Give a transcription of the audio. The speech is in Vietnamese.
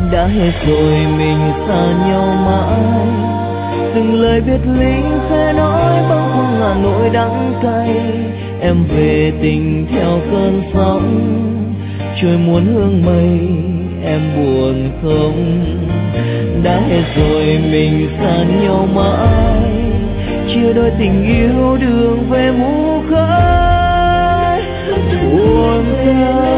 đã hết rồi mình xa nhau mãi, từng lời biệt ly sẽ nói bâng khuâng ngàn nỗi đắng cay. Em về tình theo cơn sóng trôi muốn hương mây, em buồn không? Đã hết rồi mình xa nhau mãi, chia đôi tình yêu đường về mù khói buồn ca.